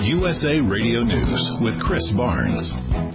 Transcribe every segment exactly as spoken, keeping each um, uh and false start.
U S A Radio News with Chris Barnes.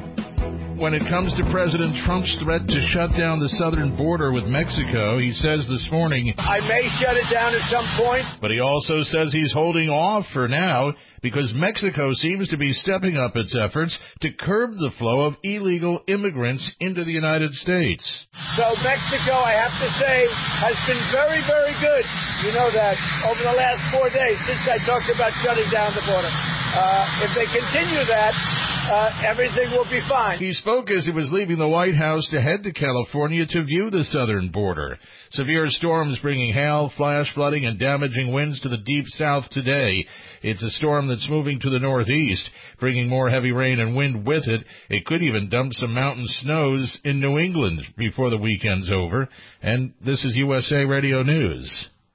When it comes to President Trump's threat to shut down the southern border with Mexico, he says this morning, I may shut it down at some point. But he also says he's holding off for now because Mexico seems to be stepping up its efforts to curb the flow of illegal immigrants into the United States. So Mexico, I have to say, has been very, very good. You know that over the last four days since I talked about shutting down the border. Uh, if they continue that, Uh, everything will be fine. He spoke as he was leaving the White House to head to California to view the southern border. Severe storms bringing hail, flash flooding, and damaging winds to the deep south today. It's a storm that's moving to the northeast, bringing more heavy rain and wind with it. It could even dump some mountain snows in New England before the weekend's over. And this is U S A Radio News.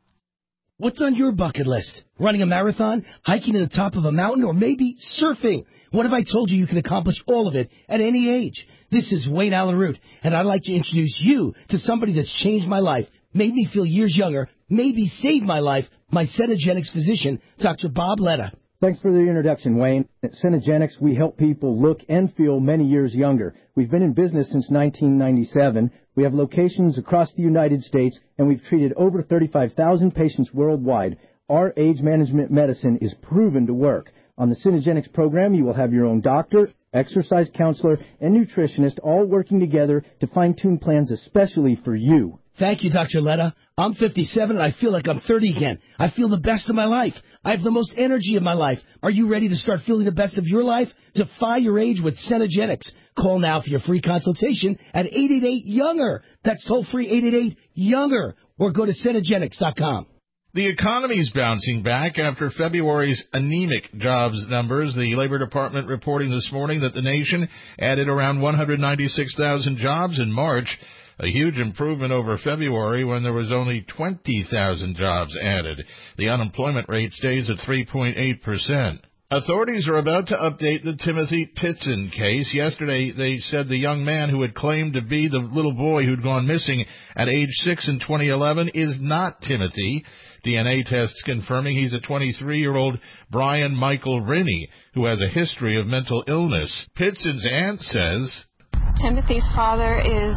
What's on your bucket list? Running a marathon, hiking to the top of a mountain, or maybe surfing? What if I told you you can accomplish all of it at any age? This is Wayne Allen Root, and I'd like to introduce you to somebody that's changed my life, made me feel years younger, maybe saved my life, my Cenegenics physician, Doctor Bob Letta. Thanks for the introduction, Wayne. At Cenegenics, we help people look and feel many years younger. We've been in business since nineteen ninety-seven. We have locations across the United States, and we've treated over thirty-five thousand patients worldwide. Our age management medicine is proven to work. On the Cenegenics program, you will have your own doctor, exercise counselor, and nutritionist all working together to fine-tune plans especially for you. Thank you, Doctor Letta. I'm fifty-seven and I feel like I'm thirty again. I feel the best of my life. I have the most energy of my life. Are you ready to start feeling the best of your life? Defy your age with Cenegenics. Call now for your free consultation at eight eight eight, younger. That's toll-free eight eight eight, younger. Or go to Cenegenics dot com. The economy's bouncing back after February's anemic jobs numbers. The Labor Department reporting this morning that the nation added around one hundred ninety-six thousand jobs in March, a huge improvement over February when there was only twenty thousand jobs added. The unemployment rate stays at three point eight percent. Authorities are about to update the Timothy Pitson case. Yesterday, they said the young man who had claimed to be the little boy who'd gone missing at age six in twenty eleven is not Timothy. D N A tests confirming he's a twenty-three-year-old Brian Michael Rinney, who has a history of mental illness. Pitson's aunt says, Timothy's father is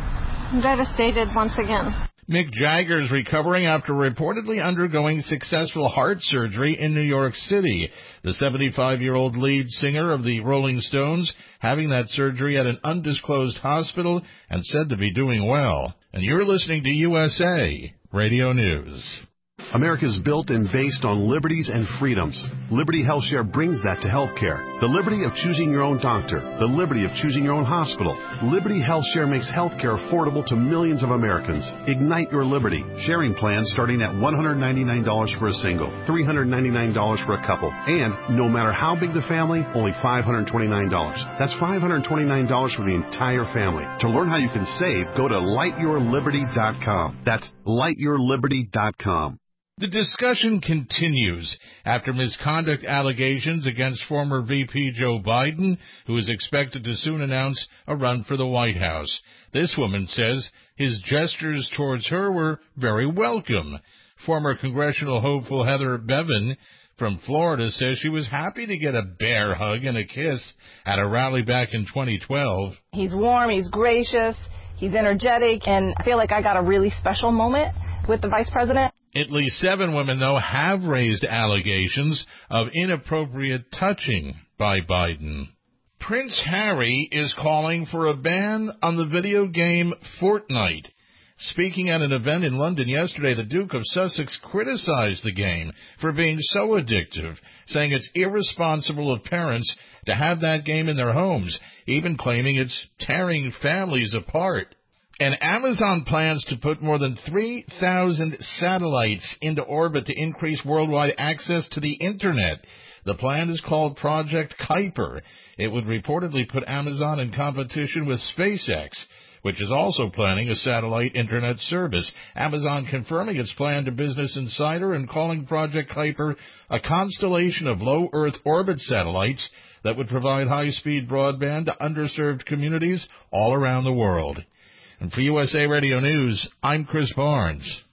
devastated once again. Mick Jagger's recovering after reportedly undergoing successful heart surgery in New York City. The seventy-five-year-old lead singer of the Rolling Stones having that surgery at an undisclosed hospital and said to be doing well. And you're listening to U S A Radio News. America is built and based on liberties and freedoms. Liberty HealthShare brings that to healthcare. The liberty of choosing your own doctor. The liberty of choosing your own hospital. Liberty HealthShare makes healthcare affordable to millions of Americans. Ignite your liberty. Sharing plans starting at one hundred ninety-nine dollars for a single, three hundred ninety-nine dollars for a couple, and no matter how big the family, only five hundred twenty-nine dollars. That's five hundred twenty-nine dollars for the entire family. To learn how you can save, go to light your liberty dot com. That's light your liberty dot com. The discussion continues after misconduct allegations against former V P Joe Biden, who is expected to soon announce a run for the White House. This woman says his gestures towards her were very welcome. Former congressional hopeful Heather Bevin from Florida says she was happy to get a bear hug and a kiss at a rally back in twenty twelve. He's warm, he's gracious, he's energetic, and I feel like I got a really special moment with the vice president. At least seven women, though, have raised allegations of inappropriate touching by Biden. Prince Harry is calling for a ban on the video game Fortnite. Speaking at an event in London yesterday, the Duke of Sussex criticized the game for being so addictive, saying it's irresponsible of parents to have that game in their homes, even claiming it's tearing families apart. And Amazon plans to put more than three thousand satellites into orbit to increase worldwide access to the Internet. The plan is called Project Kuiper. It would reportedly put Amazon in competition with SpaceX, which is also planning a satellite Internet service. Amazon confirming its plan to Business Insider and calling Project Kuiper a constellation of low Earth orbit satellites that would provide high-speed broadband to underserved communities all around the world. And for U S A Radio News, I'm Chris Barnes.